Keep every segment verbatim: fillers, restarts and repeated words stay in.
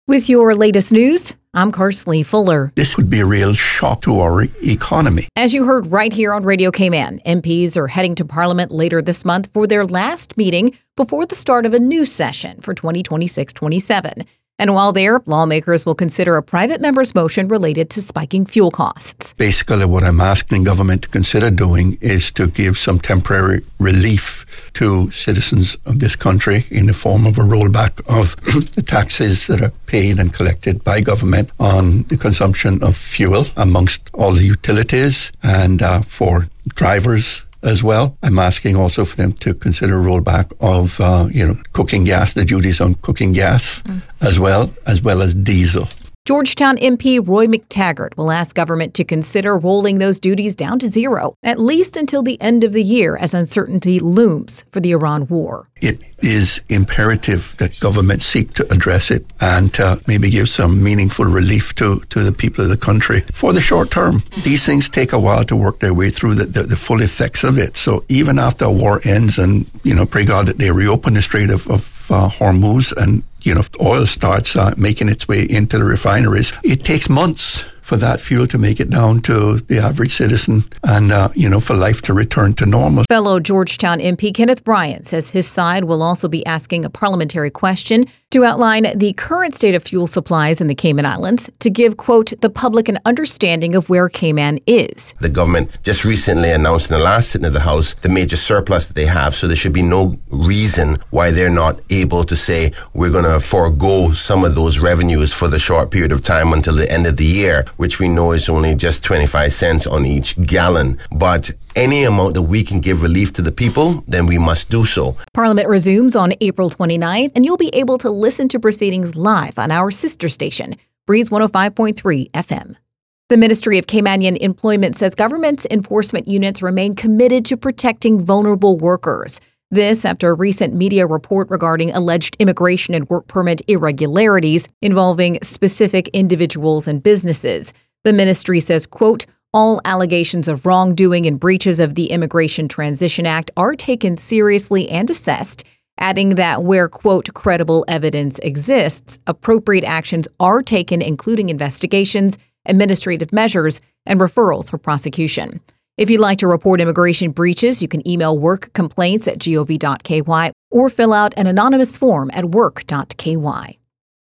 With your latest news, I'm Karsley Fuller. This would be a real shock to our economy. As you heard right here on Radio Cayman, M Ps are heading to Parliament later this month for their last meeting before the start of a new session for twenty twenty-six twenty-seven. And while there, lawmakers will consider a private member's motion related to spiking fuel costs. Basically, what I'm asking government to consider doing is to give some temporary relief to citizens of this country in the form of a rollback of the taxes that are paid and collected by government on the consumption of fuel amongst all the utilities and uh, for drivers as well. I'm asking also for them to consider a rollback of, uh, you know, cooking gas, the duties on cooking gas mm. as well, as well as diesel. Georgetown M P Roy McTaggart will ask government to consider rolling those duties down to zero, at least until the end of the year as uncertainty looms for the Iran war. It is imperative that government seek to address it and uh, maybe give some meaningful relief to, to the people of the country for the short term. These things take a while to work their way through the, the, the full effects of it. So even after a war ends and, you know, pray God that they reopen the Strait of, of uh, Hormuz and, you know, if oil starts uh, making its way into the refineries, it takes months for that fuel to make it down to the average citizen and, uh, you know, for life to return to normal. Fellow Georgetown M P Kenneth Bryant says his side will also be asking a parliamentary question to outline the current state of fuel supplies in the Cayman Islands to give, quote, the public an understanding of where Cayman is. The government just recently announced in the last sitting of the House the major surplus that they have, so there should be no reason why they're not able to say we're going to forego some of those revenues for the short period of time until the end of the year, which we know is only just twenty-five cents on each gallon. But any amount that we can give relief to the people, then we must do so. Parliament resumes on April twenty-ninth, and you'll be able to listen to proceedings live on our sister station, Breeze one oh five point three F M. The Ministry of Caymanian Employment says government's enforcement units remain committed to protecting vulnerable workers. This after a recent media report regarding alleged immigration and work permit irregularities involving specific individuals and businesses. The ministry says, quote, all allegations of wrongdoing and breaches of the Immigration Transition Act are taken seriously and assessed, adding that where, quote, credible evidence exists, appropriate actions are taken, including investigations, administrative measures, and referrals for prosecution. If you'd like to report immigration breaches, you can email work complaints at gov dot k y or fill out an anonymous form at work dot k y.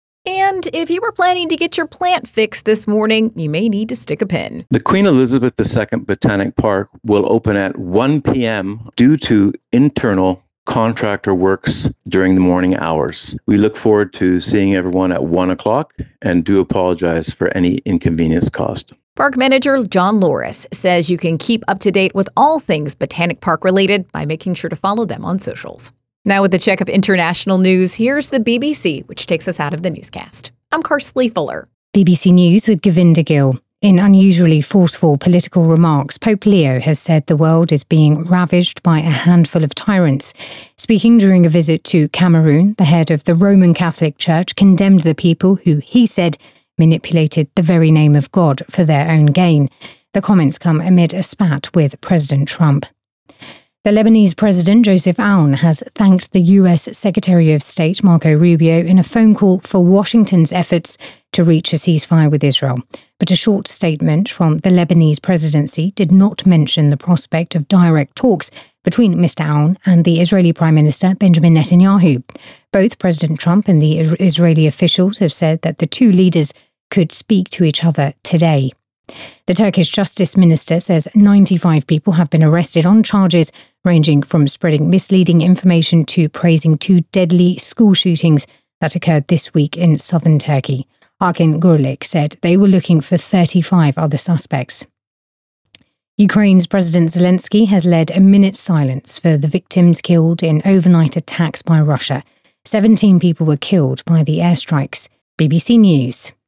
And if you were planning to get your plant fixed this morning, you may need to stick a pin. The Queen Elizabeth the Second Botanic Park will open at one p.m. due to internal contractor works during the morning hours. We look forward to seeing everyone at one o'clock and do apologize for any inconvenience caused. Park Manager John Loris says you can keep up to date with all things Botanic Park related by making sure to follow them on socials. Now with the check of international news, here's the B B C, which takes us out of the newscast. I'm Karsley Fuller. B B C News with Govinda Gill. In unusually forceful political remarks, Pope Leo has said the world is being ravaged by a handful of tyrants. Speaking during a visit to Cameroon, the head of the Roman Catholic Church condemned the people who, he said, manipulated the very name of God for their own gain. The comments come amid a spat with President Trump. The Lebanese President Joseph Aoun has thanked the U S Secretary of State Marco Rubio in a phone call for Washington's efforts to reach a ceasefire with Israel. But a short statement from the Lebanese presidency did not mention the prospect of direct talks between Mister Aoun and the Israeli Prime Minister Benjamin Netanyahu. Both President Trump and the Israeli officials have said that the two leaders could speak to each other today. The Turkish Justice Minister says ninety-five people have been arrested on charges ranging from spreading misleading information to praising two deadly school shootings that occurred this week in southern Turkey. Arkin Gurlik said they were looking for thirty-five other suspects. Ukraine's President Zelensky has led a minute's silence for the victims killed in overnight attacks by Russia. seventeen people were killed by the airstrikes. B B C News.